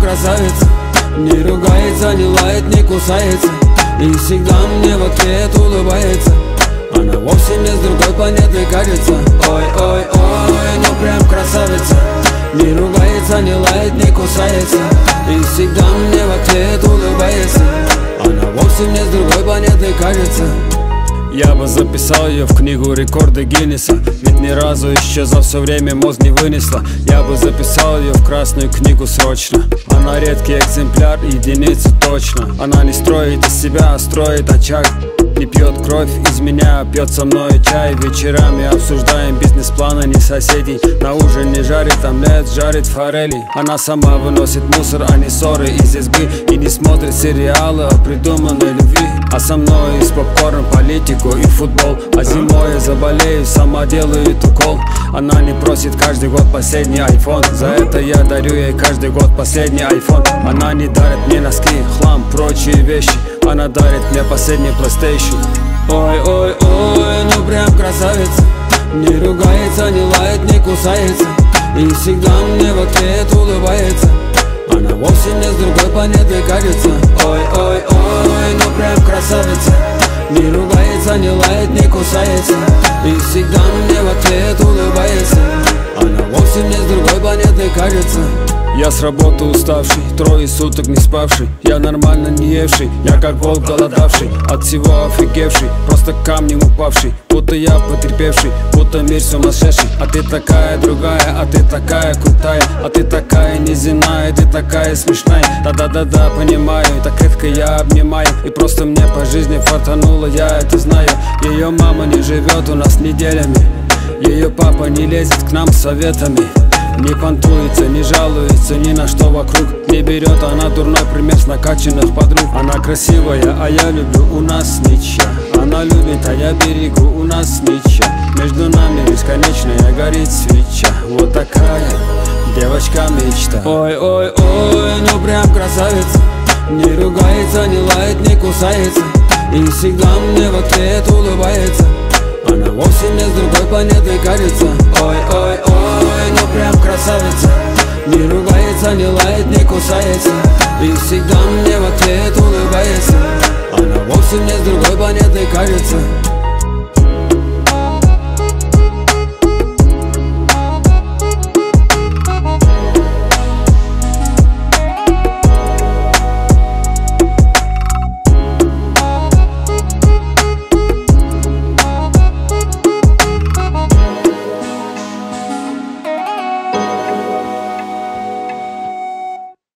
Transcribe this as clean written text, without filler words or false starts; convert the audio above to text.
красавица, не ругается, не лает, не кусается, и всегда мне в ответ улыбается. Она вовсе не с другой планеты, кажется. Ой-ой-ой, ну прям красавица, не ругается, не лает, не кусается, и всегда мне в ответ улыбается. Она вовсе не с другой планеты, кажется. Я бы записал ее в книгу рекорды Гиннеса, ведь ни разу еще за все время мозг не вынесла. Я бы записал ее в красную книгу срочно. Она редкий экземпляр, единица точно. Она не строит из себя, а строит очаг. Не пьет кровь из меня, пьет со мной чай. Вечерами обсуждаем бизнес-планы, не соседей. На ужин не жарит омлет, жарит форели. Она сама выносит мусор, а не ссоры из избы. И не смотрит сериалы о придуманной любви. А со мной из попкорн политику и футбол. А зимой я заболею, сама делает укол. Она не просит каждый год последний iPhone. За это я дарю ей каждый год последний iPhone. Она не дарит мне носки, хлам, прочие вещи. Она дарит мне последний PlayStation. Ой-ой-ой, ну прям красавица, не ругается, не лает, не кусается, и всегда мне в ответ улыбается. Она вовсе не с другой планеты, кажется. Ой-ой-ой, ну прям красавица, не ругается, не лает, не кусается, и всегда мне в ответ улыбается. Она вовсе не с другой планеты, кажется. Я с работы уставший, трое суток не спавший. Я нормально не евший, я как волк голодавший, от всего офигевший, просто камнем упавший. Будто я потерпевший, будто мир сумасшедший. А ты такая другая, а ты такая крутая, а ты такая неземная, ты такая смешная. Да-да-да-да, понимаю, так редко я обнимаю. И просто мне по жизни фартануло, я это знаю. Ее мама не живет у нас неделями, ее папа не лезет к нам с советами. Не понтуется, не жалуется ни на что вокруг. Не берет она дурной пример с накачанных подруг. Она красивая, а я люблю, у нас ничья. Она любит, а я берегу, у нас ничья. Между нами бесконечная горит свеча. Вот такая девочка мечта. Ой-ой-ой, ну прям красавица, не ругается, не лает, не кусается, и всегда мне в ответ улыбается. Она вовсе не с другой планеты, кажется. Ой-ой-ой, ну прям красавица, не ругается, не лает, не кусается, и всегда мне в ответ улыбается. Она вовсе не с другой планеты, кажется.